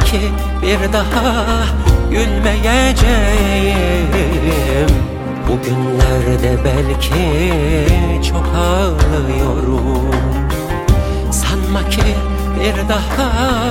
ki bir daha gülmeyeceğim. Bugünlerde belki çok ağlıyorum. Sanma ki bir daha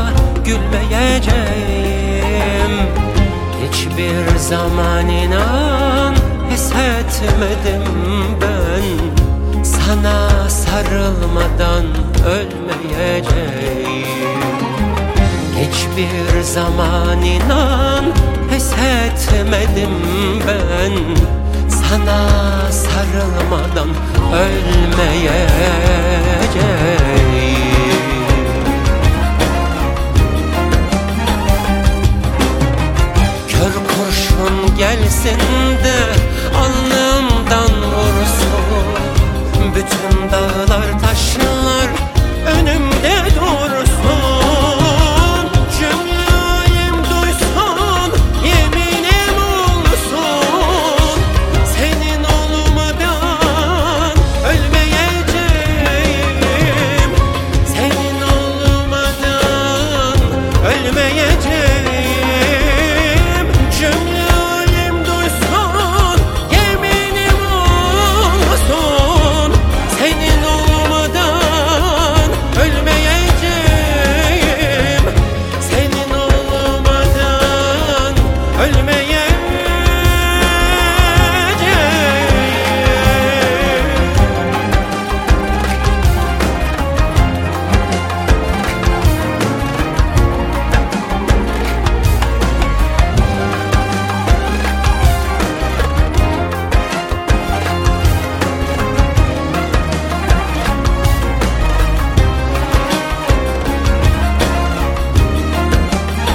gülmeyeceğim. Hiçbir zaman inan pes etmedim ben. Sana sarılmadan ölmeyeceğim. Hiçbir zaman inan pes etmedim ben. Sana sarılmadan ölmeyeceğim. Kör kurşun gelsin de alnımdan vursun. Bütün dağlar taşlar önümde dursun. Cümleyim duysun, yeminim olsun. Senin olmadan ölmeyeceğim. Senin olmadan ölmeyeceğim. Cümleyim duysun, yeminim olsun. Senin olmadan ölmeyeceğim. Senin olmadan ölmeyeceğim.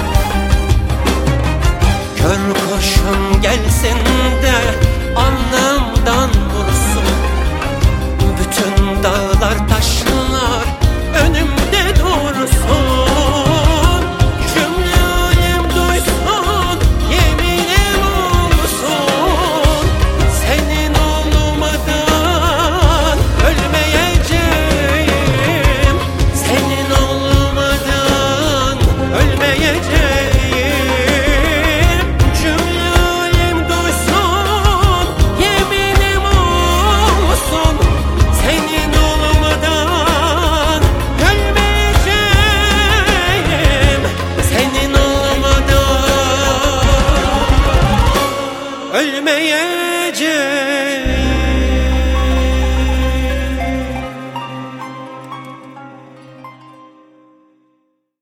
Kör kurşun gelsin de alnım